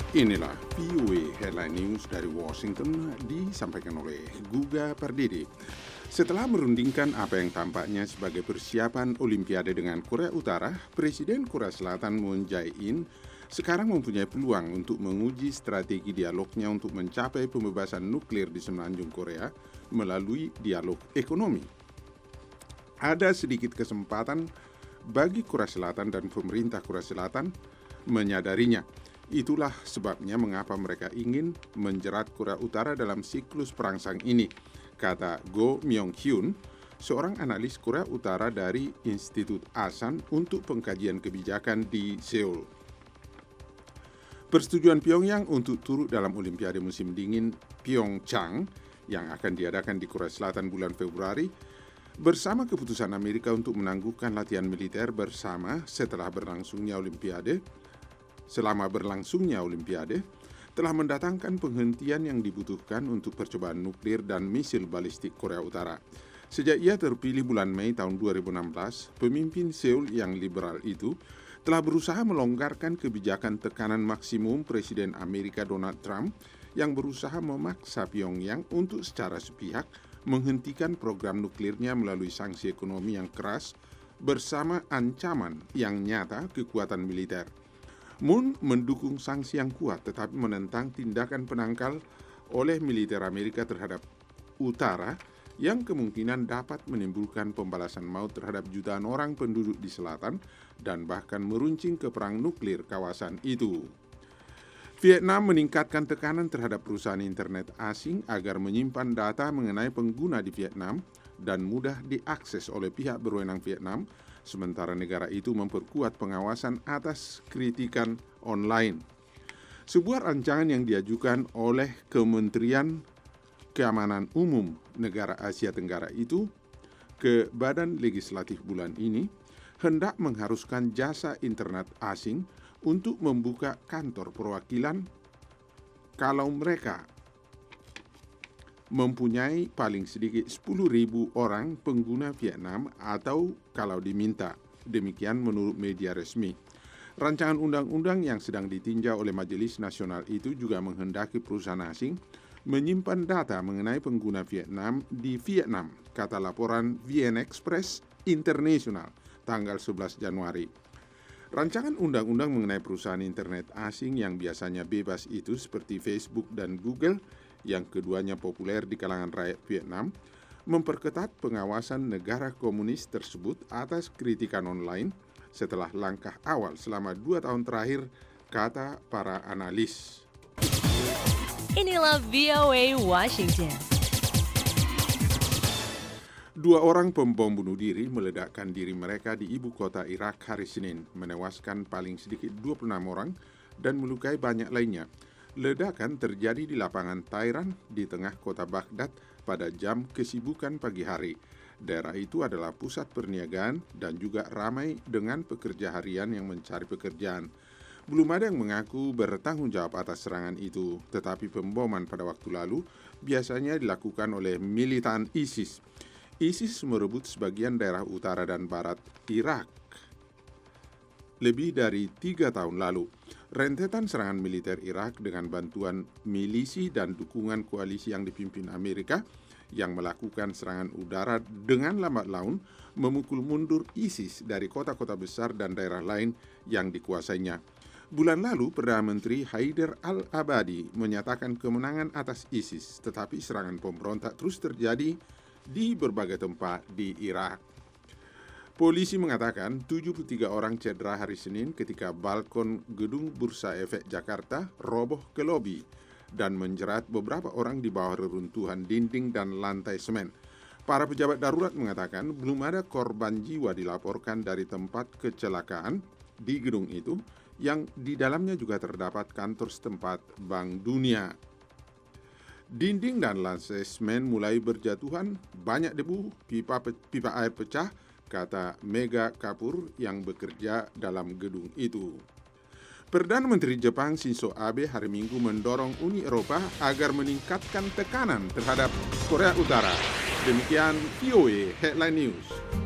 Inilah VOA Headline News dari Washington disampaikan oleh Guga Pardede. Setelah merundingkan apa yang tampaknya sebagai persiapan Olimpiade dengan Korea Utara, Presiden Korea Selatan Moon Jae-in sekarang mempunyai peluang untuk menguji strategi dialognya untuk mencapai pembebasan nuklir di semenanjung Korea melalui dialog ekonomi. Ada sedikit kesempatan bagi Korea Selatan dan pemerintah Korea Selatan menyadarinya. Itulah sebabnya mengapa mereka ingin menjerat Korea Utara dalam siklus perangsang ini, kata Go Myung-hyun, seorang analis Korea Utara dari Institut Asan untuk pengkajian kebijakan di Seoul. Persetujuan Pyongyang untuk turut dalam Olimpiade musim dingin Pyeongchang yang akan diadakan di Korea Selatan bulan Februari bersama keputusan Amerika untuk menangguhkan latihan militer bersama selama berlangsungnya Olimpiade, telah mendatangkan penghentian yang dibutuhkan untuk percobaan nuklir dan misil balistik Korea Utara. Sejak ia terpilih bulan Mei tahun 2016, pemimpin Seoul yang liberal itu telah berusaha melonggarkan kebijakan tekanan maksimum Presiden Amerika Donald Trump yang berusaha memaksa Pyongyang untuk secara sepihak menghentikan program nuklirnya melalui sanksi ekonomi yang keras bersama ancaman yang nyata kekuatan militer. Moon mendukung sanksi yang kuat tetapi menentang tindakan penangkal oleh militer Amerika terhadap Utara yang kemungkinan dapat menimbulkan pembalasan maut terhadap jutaan orang penduduk di selatan dan bahkan meruncing ke perang nuklir kawasan itu. Vietnam meningkatkan tekanan terhadap perusahaan internet asing agar menyimpan data mengenai pengguna di Vietnam dan mudah diakses oleh pihak berwenang Vietnam, sementara negara itu memperkuat pengawasan atas kritikan online. Sebuah rancangan yang diajukan oleh Kementerian Keamanan Umum negara Asia Tenggara itu ke Badan Legislatif bulan ini hendak mengharuskan jasa internet asing untuk membuka kantor perwakilan kalau mereka mempunyai paling sedikit 10.000 orang pengguna Vietnam atau kalau diminta. Demikian menurut media resmi. Rancangan undang-undang yang sedang ditinjau oleh Majelis Nasional itu juga menghendaki perusahaan asing menyimpan data mengenai pengguna Vietnam di Vietnam, kata laporan VN Express International tanggal 11 Januari. Rancangan undang-undang mengenai perusahaan internet asing yang biasanya bebas itu seperti Facebook dan Google, yang keduanya populer di kalangan rakyat Vietnam, memperketat pengawasan negara komunis tersebut atas kritikan online setelah langkah awal selama 2 tahun terakhir, kata para analis. Inilah VOA Washington. 2 orang pembom bunuh diri meledakkan diri mereka di ibu kota Irak hari Senin, menewaskan paling sedikit 26 orang dan melukai banyak lainnya. Ledakan terjadi di lapangan Tahran di tengah kota Baghdad pada jam kesibukan pagi hari. Daerah itu adalah pusat perniagaan dan juga ramai dengan pekerja harian yang mencari pekerjaan. Belum ada yang mengaku bertanggung jawab atas serangan itu, tetapi pemboman pada waktu lalu biasanya dilakukan oleh militan ISIS. ISIS merebut sebagian daerah utara dan barat Irak lebih dari 3 tahun lalu. Rentetan serangan militer Irak dengan bantuan milisi dan dukungan koalisi yang dipimpin Amerika yang melakukan serangan udara dengan lambat laun memukul mundur ISIS dari kota-kota besar dan daerah lain yang dikuasainya. Bulan lalu, Perdana Menteri Haider al-Abadi menyatakan kemenangan atas ISIS, tetapi serangan pemberontak terus terjadi di berbagai tempat di Irak. Polisi mengatakan 73 orang cedera hari Senin ketika balkon gedung Bursa Efek Jakarta roboh ke lobi dan menjerat beberapa orang di bawah reruntuhan dinding dan lantai semen. Para pejabat darurat mengatakan belum ada korban jiwa dilaporkan dari tempat kecelakaan di gedung itu yang di dalamnya juga terdapat kantor setempat Bank Dunia. Dinding dan lantai semen mulai berjatuhan, banyak debu, pipa air pecah, kata Mega Kapur yang bekerja dalam gedung itu. Perdana Menteri Jepang Shinzo Abe hari Minggu mendorong Uni Eropa agar meningkatkan tekanan terhadap Korea Utara. Demikian VOA Headline News.